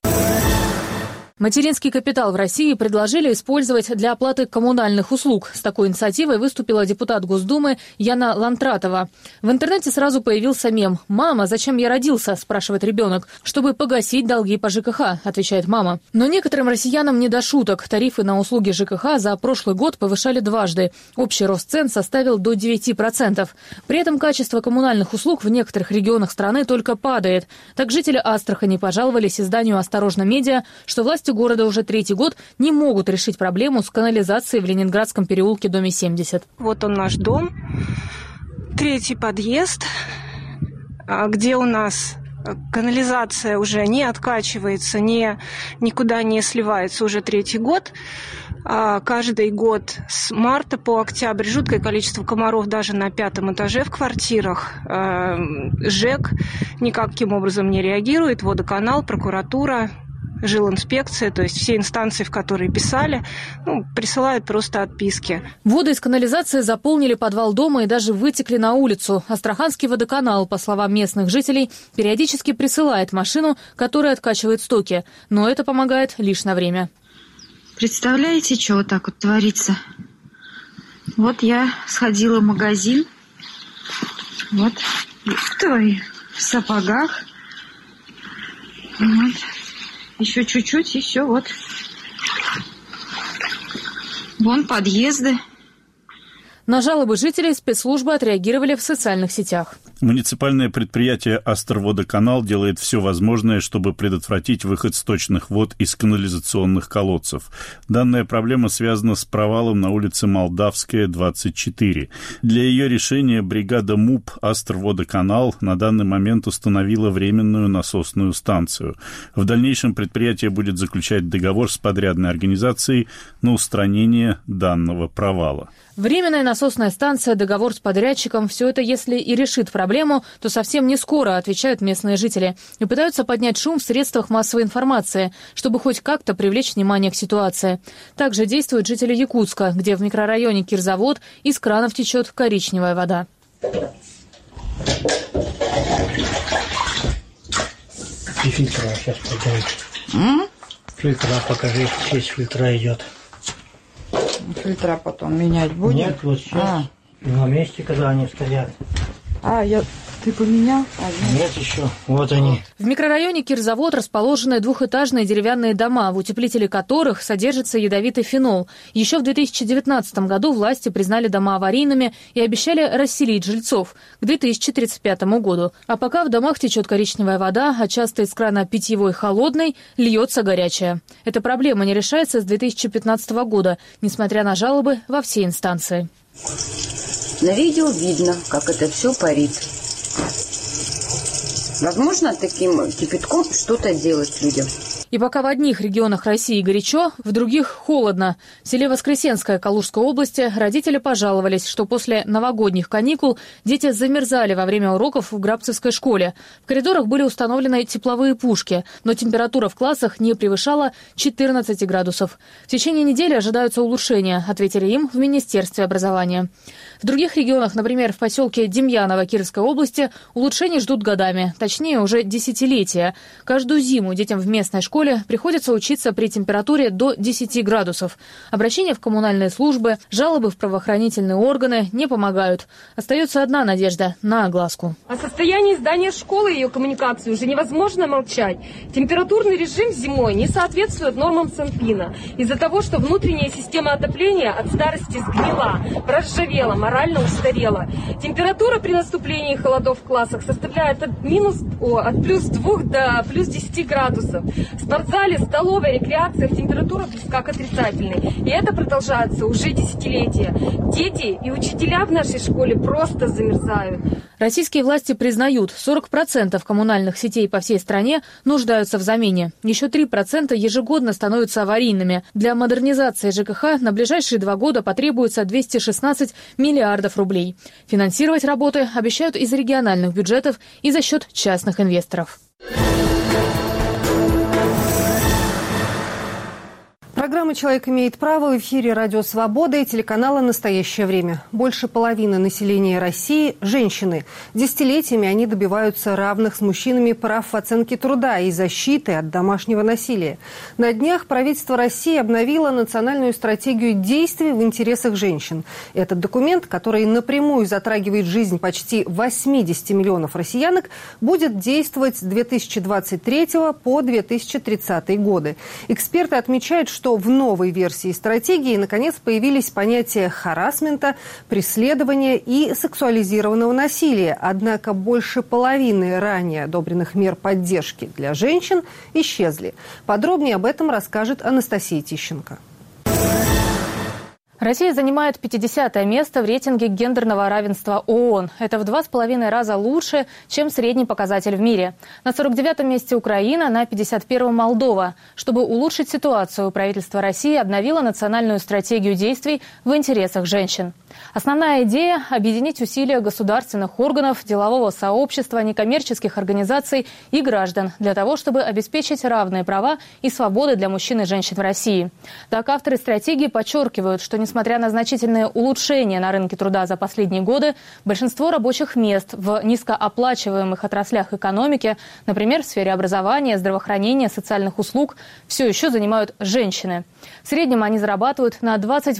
Материнский капитал в России предложили использовать для оплаты коммунальных услуг. С такой инициативой выступила депутат Госдумы Яна Лантратова. В интернете сразу появился мем. «Мама, зачем я родился?» – спрашивает ребенок. «Чтобы погасить долги по ЖКХ», – отвечает мама. Но некоторым россиянам не до шуток. Тарифы на услуги ЖКХ за прошлый год повышали дважды. Общий рост цен составил до 9%. При этом качество коммунальных услуг в некоторых регионах страны только падает. Так жители Астрахани пожаловались изданию «Осторожно, медиа», что власти города уже третий год не могут решить проблему с канализацией в Ленинградском переулке, доме 70. Вот он наш дом, третий подъезд, где у нас канализация уже не откачивается, никуда не сливается уже третий год. Каждый год с марта по октябрь жуткое количество комаров даже на 5-м этаже в квартирах. ЖЭК никаким образом не реагирует, водоканал, прокуратура, жилинспекция, то есть все инстанции, в которые писали, присылают просто отписки. Воды из канализации заполнили подвал дома и даже вытекли на улицу. Астраханский водоканал, по словам местных жителей, периодически присылает машину, которая откачивает стоки. Но это помогает лишь на время. Представляете, что вот так вот творится? Вот я сходила в магазин. Вот. В сапогах. Вот. Еще чуть-чуть, и все, вот. Вон подъезды. На жалобы жителей спецслужбы отреагировали в социальных сетях. Муниципальное предприятие «Астрводоканал» делает все возможное, чтобы предотвратить выход сточных вод из канализационных колодцев. Данная проблема связана с провалом на улице Молдавская, 24. Для ее решения бригада МУП «Астрводоканал» на данный момент установила временную насосную станцию. В дальнейшем предприятие будет заключать договор с подрядной организацией на устранение данного провала. Временная насосная станция, договор с подрядчиком – все это, если и решит проблему, то совсем не скоро, отвечают местные жители. И пытаются поднять шум в средствах массовой информации, чтобы хоть как-то привлечь внимание к ситуации. Также действуют жители Якутска, где в микрорайоне Кирзавод из кранов течет коричневая вода. И фильтра сейчас пойдем. Фильтра покажи, 6 фильтра идет. Фильтра потом менять будем? Нет, вот сейчас на месте, когда они стоят. Ты поменял? Нет еще. Вот они. В микрорайоне Кирзавод расположены двухэтажные деревянные дома, в утеплителе которых содержится ядовитый фенол. Еще в 2019 году власти признали дома аварийными и обещали расселить жильцов к 2035 году. А пока в домах течет коричневая вода, а часто из крана питьевой холодной льется горячая. Эта проблема не решается с 2015 года, несмотря на жалобы во все инстанции. На видео видно, как это все парит. Возможно, таким кипятком что-то делать людям. И пока в одних регионах России горячо, в других холодно. В селе Воскресенское Калужской области родители пожаловались, что после новогодних каникул дети замерзали во время уроков в Грабцевской школе. В коридорах были установлены тепловые пушки, но температура в классах не превышала 14 градусов. В течение недели ожидаются улучшения, ответили им в Министерстве образования. В других регионах, например, в поселке Демьяново Кировской области, улучшений ждут годами, точнее уже десятилетия. Каждую зиму детям в местной школе приходится учиться при температуре до 10 градусов. Обращения в коммунальные службы, жалобы в правоохранительные органы не помогают. Остается одна надежда на огласку. О состоянии здания школы и ее коммуникации уже невозможно молчать. Температурный режим зимой не соответствует нормам Санпина. Из-за того, что внутренняя система отопления от старости сгнила, проржавела, морально устарела. Температура при наступлении холодов в классах составляет от плюс 2 до плюс 10 градусов. В спортзале, столовой, рекреациях температура близка к отрицательной. И это продолжается уже десятилетия. Дети и учителя в нашей школе просто замерзают. Российские власти признают, 40% коммунальных сетей по всей стране нуждаются в замене. Еще 3% ежегодно становятся аварийными. Для модернизации ЖКХ на ближайшие 2 года потребуется 216 миллиардов рублей. Финансировать работы обещают из региональных бюджетов и за счет частных инвесторов. Программа «Человек имеет право» в эфире «Радио Свобода» и телеканала «Настоящее время». Больше половины населения России – женщины. Десятилетиями они добиваются равных с мужчинами прав в оценке труда и защиты от домашнего насилия. На днях правительство России обновило национальную стратегию действий в интересах женщин. Этот документ, который напрямую затрагивает жизнь почти 80 миллионов россиянок, будет действовать с 2023 по 2030 годы. Эксперты отмечают, что в новой версии стратегии наконец появились понятия харассмента, преследования и сексуализированного насилия. Однако больше половины ранее одобренных мер поддержки для женщин исчезли. Подробнее об этом расскажет Анастасия Тищенко. Россия занимает 50-е место в рейтинге гендерного равенства ООН. Это в 2,5 раза лучше, чем средний показатель в мире. На 49-м месте Украина, на 51-м Молдова. Чтобы улучшить ситуацию, правительство России обновило национальную стратегию действий в интересах женщин. Основная идея – объединить усилия государственных органов, делового сообщества, некоммерческих организаций и граждан для того, чтобы обеспечить равные права и свободы для мужчин и женщин в России. Так, авторы стратегии подчеркивают, что несмотря на значительные улучшения на рынке труда за последние годы, большинство рабочих мест в низкооплачиваемых отраслях экономики, например, в сфере образования, здравоохранения, социальных услуг, все еще занимают женщины. В среднем они зарабатывают на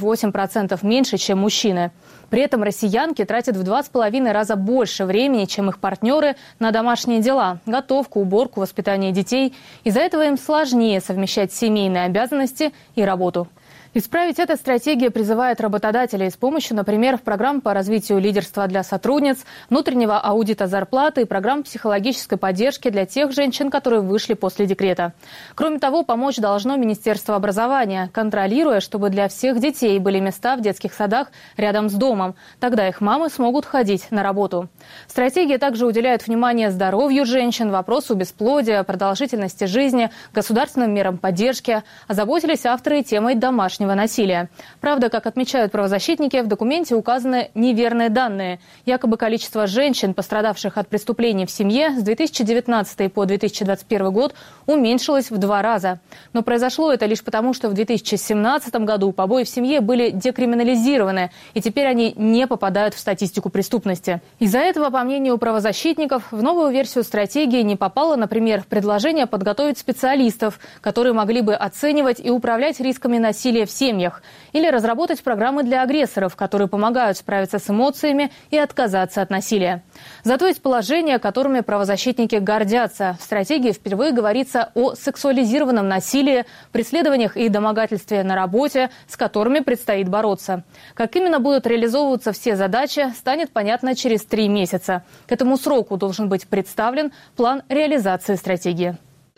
28% меньше, чем мужчины. При этом россиянки тратят в 2,5 раза больше времени, чем их партнеры, на домашние дела – готовку, уборку, воспитание детей. Из-за этого им сложнее совмещать семейные обязанности и работу. Исправить это стратегия призывает работодателей с помощью, например, программ по развитию лидерства для сотрудниц, внутреннего аудита зарплаты и программ психологической поддержки для тех женщин, которые вышли после декрета. Кроме того, помочь должно Министерство образования, контролируя, чтобы для всех детей были места в детских садах рядом с домом. Тогда их мамы смогут ходить на работу. Стратегия также уделяет внимание здоровью женщин, вопросу бесплодия, продолжительности жизни, государственным мерам поддержки. Озаботились авторы темой домашнего насилия. Правда, как отмечают правозащитники, в документе указаны неверные данные. Якобы количество женщин, пострадавших от преступлений в семье, с 2019 по 2021 год уменьшилось в 2 раза. Но произошло это лишь потому, что в 2017 году побои в семье были декриминализированы, и теперь они не попадают в статистику преступности. Из-за этого, по мнению правозащитников, в новую версию стратегии не попало, например, предложение подготовить специалистов, которые могли бы оценивать и управлять рисками насилия в семьях. Или разработать программы для агрессоров, которые помогают справиться с эмоциями и отказаться от насилия. Зато есть положения, которыми правозащитники гордятся. В стратегии впервые говорится о сексуализированном насилии, преследованиях и домогательстве на работе, с которыми предстоит бороться. Как именно будут реализовываться все задачи, станет понятно через 3 месяца. К этому сроку должен быть представлен план реализации стратегии.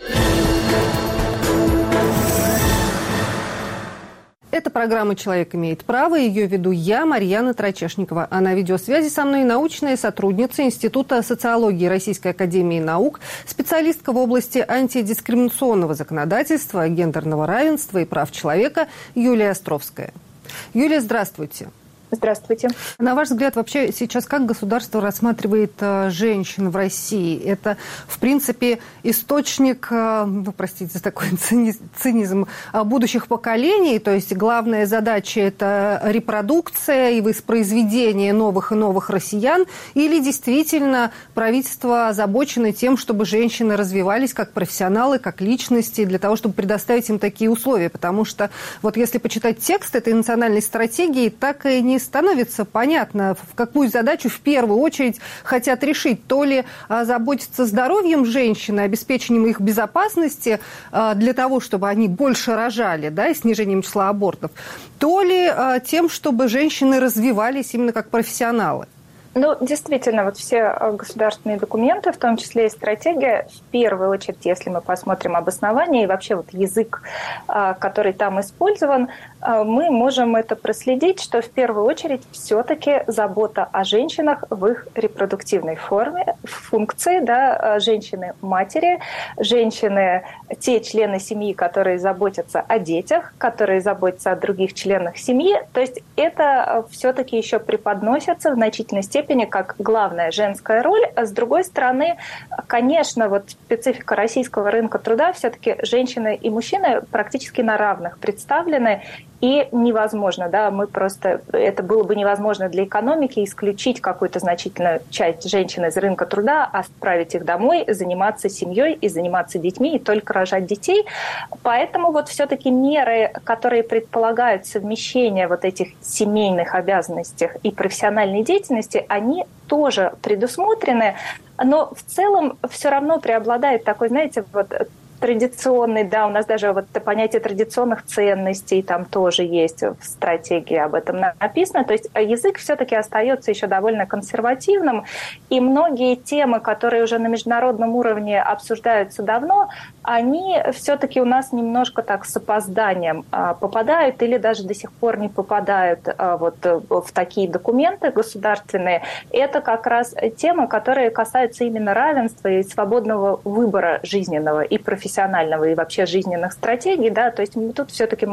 Это программа «Человек имеет право». Ее веду я, Марьяна Тарачешникова. А на видеосвязи со мной научная сотрудница Института социологии Российской академии наук, специалистка в области антидискриминационного законодательства, гендерного равенства и прав человека Юлия Островская. Юлия, здравствуйте. Здравствуйте. На ваш взгляд, вообще сейчас как государство рассматривает женщин в России? Это, в принципе, источник, простите за такой цинизм, будущих поколений, то есть главная задача – это репродукция и воспроизведение новых и новых россиян, или действительно правительство озабочено тем, чтобы женщины развивались как профессионалы, как личности, для того, чтобы предоставить им такие условия? Потому что вот если почитать текст этой национальной стратегии, так и не становится понятно, в какую задачу в первую очередь хотят решить. То ли заботиться здоровьем женщин, обеспечением их безопасности для того, чтобы они больше рожали, да, и снижением числа абортов, то ли тем, чтобы женщины развивались именно как профессионалы. Ну, действительно, вот все государственные документы, в том числе и стратегия, в первую очередь, если мы посмотрим обоснование и вообще вот язык, который там использован, мы можем это проследить, что в первую очередь все-таки забота о женщинах в их репродуктивной форме, функции, да, женщины-матери, женщины, те члены семьи, которые заботятся о детях, которые заботятся о других членах семьи. То есть это все-таки еще преподносится в значительной степени как главная женская роль. А с другой стороны, конечно, вот специфика российского рынка труда, все-таки женщины и мужчины практически на равных представлены. И невозможно, да, это было бы невозможно для экономики исключить какую-то значительную часть женщин из рынка труда, отправить их домой, заниматься семьей и заниматься детьми, и только рожать детей. Поэтому вот все-таки меры, которые предполагают совмещение вот этих семейных обязанностей и профессиональной деятельности, они тоже предусмотрены, но в целом все равно преобладает такой, знаете, вот традиционный, да, у нас даже вот понятие традиционных ценностей там тоже есть в стратегии, об этом написано. То есть язык все-таки остается еще довольно консервативным, и многие темы, которые уже на международном уровне обсуждаются давно, они все-таки у нас немножко так с опозданием попадают или даже до сих пор не попадают вот в такие документы государственные. Это как раз темы, которые касаются именно равенства и свободного выбора жизненного и профессионального, и вообще жизненных стратегий, да, то есть тут все-таки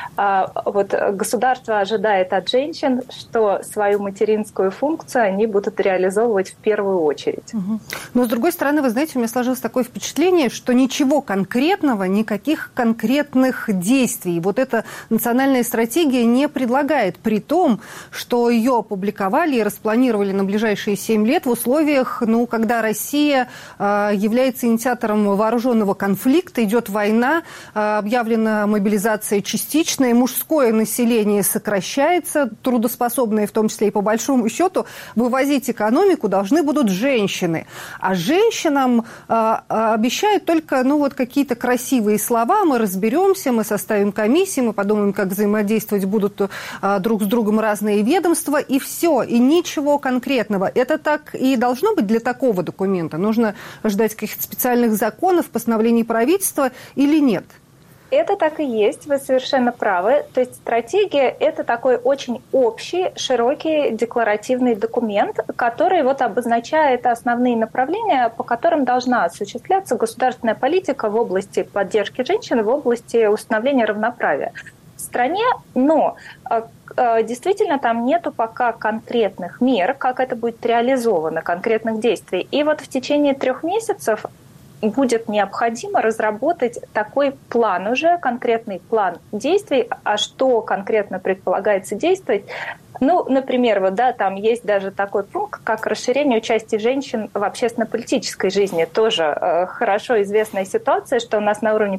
государство ожидает от женщин, что свою материнскую функцию они будут реализовывать в первую очередь. Угу. Но, с другой стороны, вы знаете, у меня сложилось такое впечатление, что ничего конкретного, никаких конкретных действий вот эта национальная стратегия не предлагает, при том, что ее опубликовали и распланировали на ближайшие 7 лет в условиях, когда Россия является инициатором вооруженного конфликта, идет война, объявлена мобилизация частичная, мужское население сокращается, трудоспособные, в том числе и по большому счету, вывозить экономику должны будут женщины. А женщинам обещают только какие-то красивые слова, мы разберемся, мы составим комиссии, мы подумаем, как взаимодействовать будут друг с другом разные ведомства, и все, и ничего конкретного. Это так и должно быть для такого документа? Нужно ждать каких-то специальных законов, постановлений правительства или нет? Это так и есть, вы совершенно правы. То есть стратегия – это такой очень общий, широкий декларативный документ, который обозначает основные направления, по которым должна осуществляться государственная политика в области поддержки женщин, в области установления равноправия в стране, но действительно там нету пока конкретных мер, как это будет реализовано, конкретных действий. И в течение 3 месяцев будет необходимо разработать такой план уже, конкретный план действий. А что конкретно предполагается действовать, Ну, например, вот, да, там есть даже такой пункт, как расширение участия женщин в общественно-политической жизни. Тоже хорошо известная ситуация, что у нас на уровне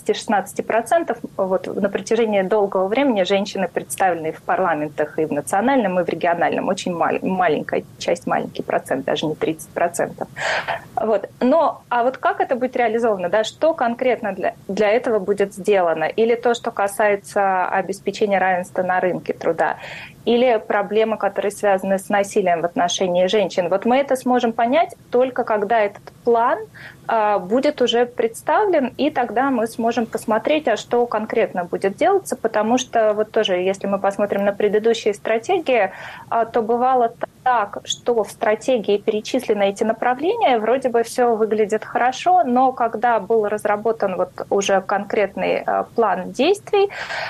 15-16% вот, на протяжении долгого времени женщины представлены в парламентах и в национальном, и в региональном. Очень маленькая часть, маленький процент, даже не 30%. Вот. Но, а вот как это будет реализовано? Да? Что конкретно для этого будет сделано? Или то, что касается обеспечения равенства на рынке труда? Или проблемы, которые связаны с насилием в отношении женщин. Вот мы это сможем понять только когда этот план будет уже представлен, и тогда мы сможем посмотреть, а что конкретно будет делаться, потому что вот тоже, если мы посмотрим на предыдущие стратегии, то бывало так, что в стратегии перечислены эти направления, вроде бы все выглядит хорошо, но когда был разработан вот уже конкретный план действий,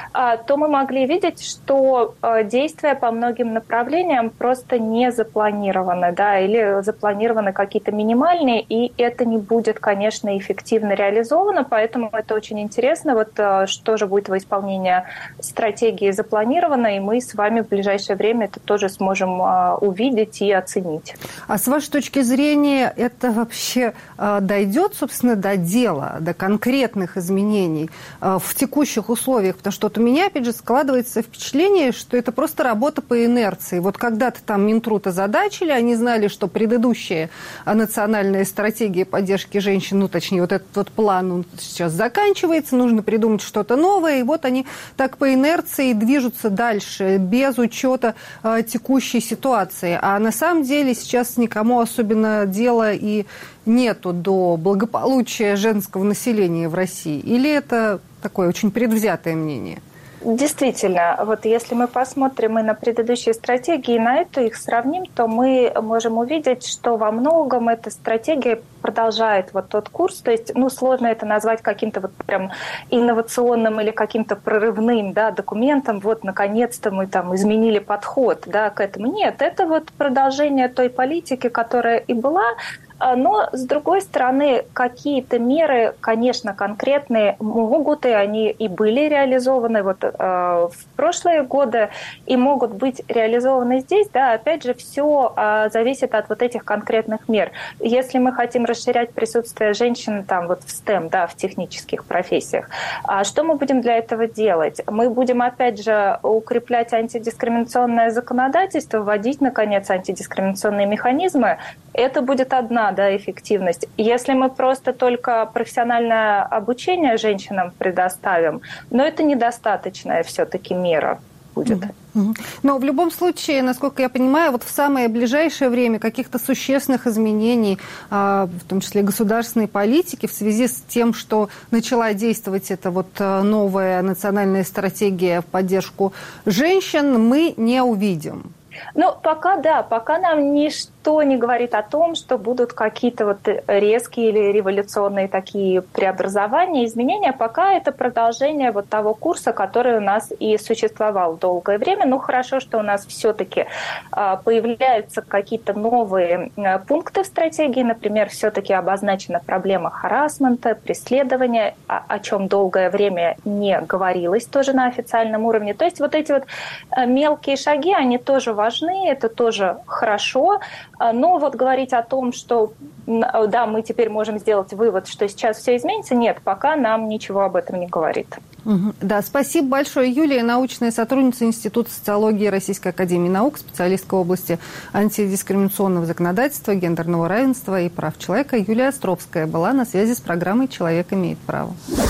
то мы могли видеть, что действия по многим направлениям просто не запланированы, да, или запланированы какие-то минимальные, и это не будет, конечно, эффективно реализовано, поэтому это очень интересно, вот что же будет во исполнении стратегии запланировано, и мы с вами в ближайшее время это тоже сможем увидеть и оценить. А с вашей точки зрения, это вообще дойдет, собственно, до дела, до конкретных изменений в текущих условиях? Потому что вот у меня, опять же, складывается впечатление, что это просто работа по инерции. Вот когда-то там Минтруд озадачили, они знали, что предыдущая национальная стратегия поддержки женщин, ну, точнее, вот этот вот план, он сейчас заканчивается, нужно придумать что-то новое, и вот они так по инерции движутся дальше, без учета текущей ситуации. А на самом деле сейчас никому особенно дела и нету до благополучия женского населения в России. Или это такое очень предвзятое мнение? Действительно, вот если мы посмотрим и на предыдущие стратегии, и на эту их сравним, то мы можем увидеть, что во многом эта стратегия продолжает вот тот курс, то есть, ну, сложно это назвать каким-то вот прям инновационным или каким-то прорывным, да, документом, вот, наконец-то мы там изменили подход, да, к этому. Нет, это вот продолжение той политики, которая и была. Но, с другой стороны, какие-то меры, конечно, конкретные могут, и они и были реализованы вот, в прошлые годы, и могут быть реализованы здесь. Да, опять же, все зависит от вот этих конкретных мер. Если мы хотим расширять присутствие женщин там, вот, в STEM, да, в технических профессиях, что мы будем для этого делать? Мы будем, опять же, укреплять антидискриминационное законодательство, вводить, наконец, антидискриминационные механизмы. Это будет одна, да, эффективность. Если мы просто только профессиональное обучение женщинам предоставим, но это недостаточная все-таки мера будет. Но в любом случае, насколько я понимаю, вот в самое ближайшее время каких-то существенных изменений, в том числе государственной политики, в связи с тем, что начала действовать эта вот новая национальная стратегия в поддержку женщин, мы не увидим. Ну, пока да, пока нам ничто не говорит о том, что будут какие-то вот резкие или революционные такие преобразования, изменения. Пока это продолжение вот того курса, который у нас и существовал долгое время. Ну, хорошо, что у нас все-таки появляются какие-то новые пункты в стратегии. Например, все-таки обозначена проблема харассмента, преследования, о чем долгое время не говорилось тоже на официальном уровне. То есть вот эти вот мелкие шаги, они тоже важны, это тоже хорошо, но вот говорить о том, что да, мы теперь можем сделать вывод, что сейчас все изменится, нет, пока нам ничего об этом не говорит. Да, спасибо большое. Юлия, научная сотрудница Института социологии Российской академии наук, специалистка в области антидискриминационного законодательства, гендерного равенства и прав человека. Юлия Островская была на связи с программой «Человек имеет право».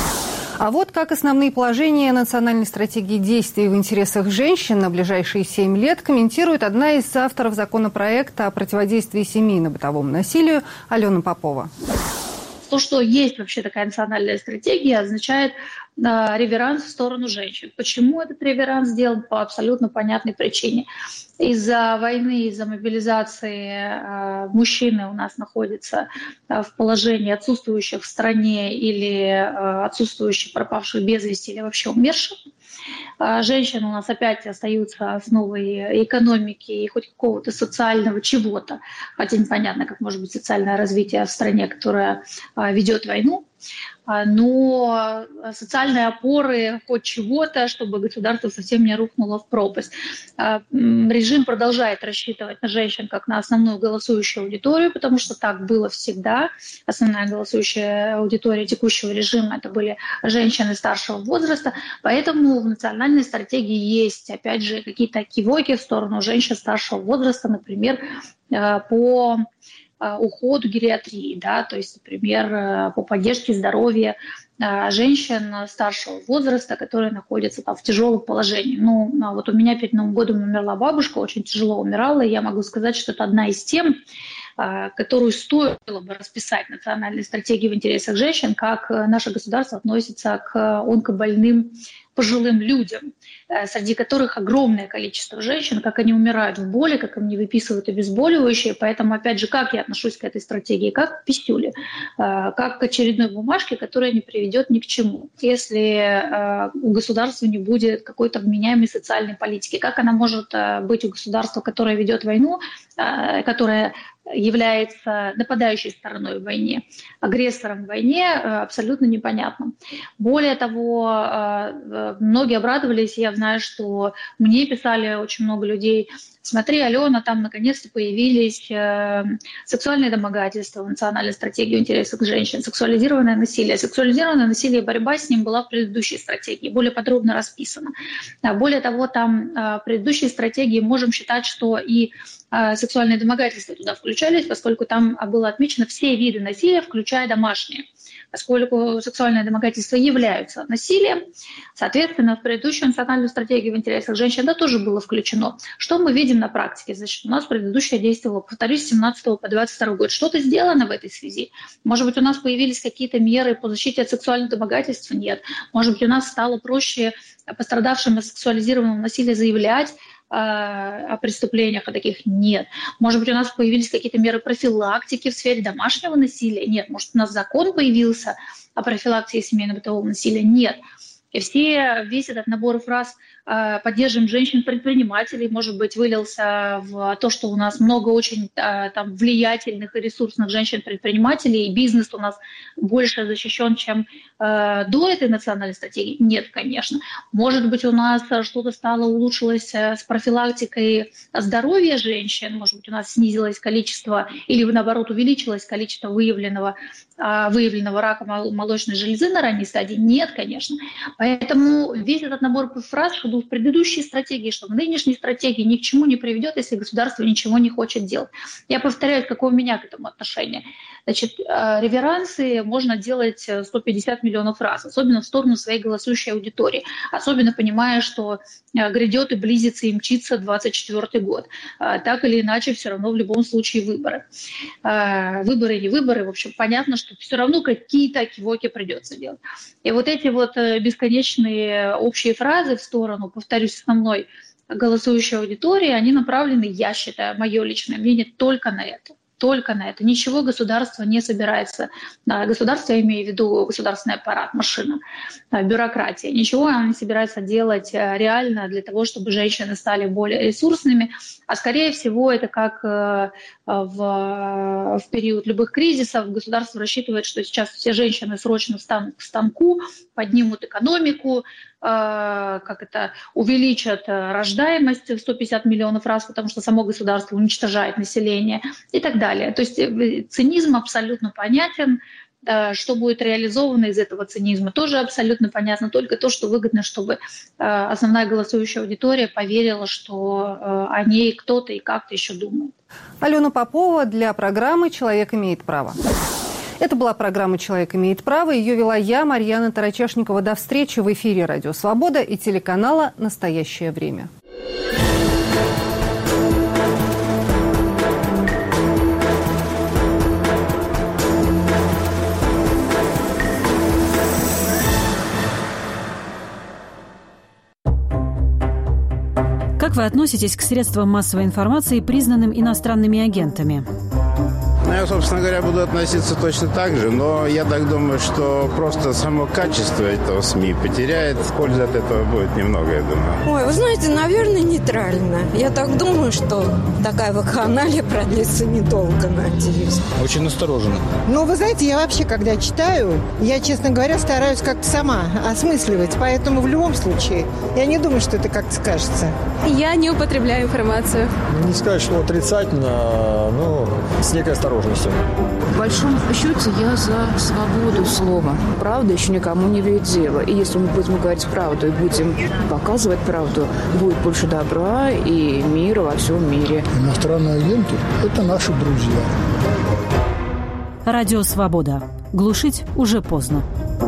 А вот как основные положения национальной стратегии действий в интересах женщин на ближайшие 7 лет комментирует одна из авторов законопроекта о противодействии семейно-бытовому насилию Алена Попова. То, что есть вообще такая национальная стратегия, означает реверанс в сторону женщин. Почему этот реверанс сделан? По абсолютно понятной причине. Из-за войны, из-за мобилизации мужчины у нас находятся в положении отсутствующих в стране или отсутствующих, пропавших без вести или вообще умерших. Женщины у нас опять остаются основой экономики и хоть какого-то социального чего-то, хотя непонятно, как может быть социальное развитие в стране, которая ведет войну. но социальные опоры хоть чего-то, чтобы государство совсем не рухнуло в пропасть. Режим продолжает рассчитывать на женщин как на основную голосующую аудиторию, потому что так было всегда. Основная голосующая аудитория текущего режима — это были женщины старшего возраста, поэтому в национальной стратегии есть, опять же, какие-то кивоки в сторону женщин старшего возраста, например, по уходу гериатрии, да, то есть, например, по поддержке здоровья женщин старшего возраста, которые находятся там в тяжелом положении. Ну, вот у меня перед Новым годом умерла бабушка, очень тяжело умирала, и я могу сказать, что это одна из тем, которую стоило бы расписать в национальной стратегии в интересах женщин, как наше государство относится к онкобольным пожилым людям, среди которых огромное количество женщин, как они умирают в боли, как они выписывают обезболивающие. Поэтому, опять же, как я отношусь к этой стратегии? Как к писюле, как к очередной бумажке, которая не приведет ни к чему. Если у государства не будет какой-то вменяемой социальной политики, как она может быть у государства, которое ведет войну, которое является нападающей стороной в войне, агрессором в войне, абсолютно непонятно. Более того, многие обрадовались, я знаю, что мне писали очень много людей: смотри, Алена, там наконец-то появились сексуальные домогательства в национальной стратегии в интересах женщин, сексуализированное насилие. Сексуализированное насилие и борьба с ним была в предыдущей стратегии, более подробно расписана. Более того, там в предыдущей стратегии можем считать, что и сексуальные домогательства туда включались, поскольку там было отмечено все виды насилия, включая домашние. Поскольку сексуальные домогательства являются насилием, соответственно, в предыдущую национальную стратегию в интересах женщин это тоже было включено. Что мы видим на практике? Значит, у нас предыдущее действовало, повторюсь, с 17 по 22 год. Что-то сделано в этой связи? Может быть, у нас появились какие-то меры по защите от сексуальных домогательств? Нет. Может быть, у нас стало проще пострадавшим от сексуализированного насилия заявлять о преступлениях, а таких нет. Может быть, у нас появились какие-то меры профилактики в сфере домашнего насилия? Нет. Может, у нас закон появился о профилактике семейно-бытового насилия? Нет. И весь этот набор фраз «поддержим женщин-предпринимателей», может быть, вылился в то, что у нас много очень там влиятельных и ресурсных женщин-предпринимателей, и бизнес у нас больше защищен, чем до этой национальной стратегии? Нет, конечно. Может быть, у нас что-то улучшилось с профилактикой здоровья женщин, может быть, у нас снизилось количество или, наоборот, увеличилось количество выявленного рака молочной железы на ранней стадии? Нет, конечно. Поэтому весь этот набор фраз, что был в предыдущей стратегии, что в нынешней стратегии, ни к чему не приведет, если государство ничего не хочет делать. Я повторяю, какое у меня к этому отношение. Значит, реверансы можно делать 150 миллионов раз, особенно в сторону своей голосующей аудитории, особенно понимая, что грядет и близится и мчится 24-й год. Так или иначе, все равно в любом случае выборы. Выборы, не выборы, в общем, понятно, что все равно какие-то кивоки придется делать. И вот эти вот бесконечные общие фразы в сторону, повторюсь, основной голосующей аудитории, они направлены, я считаю, мое личное мнение, только на это. Только на это. Ничего государство не собирается. Государство, я имею в виду государственный аппарат, машина, бюрократия. Ничего оно не собирается делать реально для того, чтобы женщины стали более ресурсными. А скорее всего, это как в период любых кризисов. Государство рассчитывает, что сейчас все женщины срочно встанут к станку, поднимут экономику, увеличат рождаемость в 150 миллионов раз, потому что само государство уничтожает население и так далее. То есть цинизм абсолютно понятен. Что будет реализовано из этого цинизма, тоже абсолютно понятно. Только то, что выгодно, чтобы основная голосующая аудитория поверила, что о ней кто-то и как-то еще думает. Алена Попова для программы «Человек имеет право». Это была программа «Человек имеет право». Ее вела я, Марьяна Тарачешникова. До встречи в эфире «Радио Свобода» и телеканала «Настоящее время». Как вы относитесь к средствам массовой информации, признанным иностранными агентами? Я, собственно говоря, буду относиться точно так же, но я так думаю, что просто само качество этого СМИ потеряет. Пользы от этого будет немного, я думаю. Ой, вы знаете, наверное, нейтрально. Я так думаю, что такая вакханалия продлится недолго, надеюсь. Очень настороженно. Ну, вы знаете, я вообще, когда читаю, я, честно говоря, стараюсь как-то сама осмысливать. Поэтому в любом случае, я не думаю, что это как-то скажется. Я не употребляю информацию. Не сказать, что отрицательно, но с некой осторожностью. В большом счете я за свободу слова. Правда еще никому не вредила. И если мы будем говорить правду и будем показывать правду, будет больше добра и мира во всем мире. Иностранные агенты – это наши друзья. Радио «Свобода». Глушить уже поздно.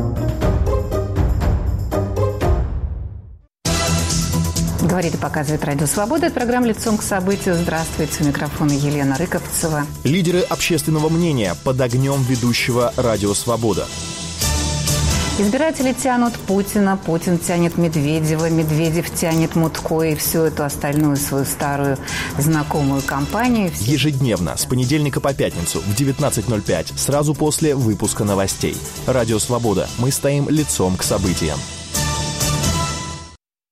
Говорит и показывает Радио Свобода. Это программа «Лицом к событию». Здравствуйте. У микрофона Елена Рыковцева. Лидеры общественного мнения под огнем ведущего Радио Свобода. Избиратели тянут Путина, Путин тянет Медведева, Медведев тянет Мутко и всю эту остальную свою старую знакомую компанию. Ежедневно, с понедельника по пятницу в 19:05, сразу после выпуска новостей. Радио Свобода. Мы стоим лицом к событиям.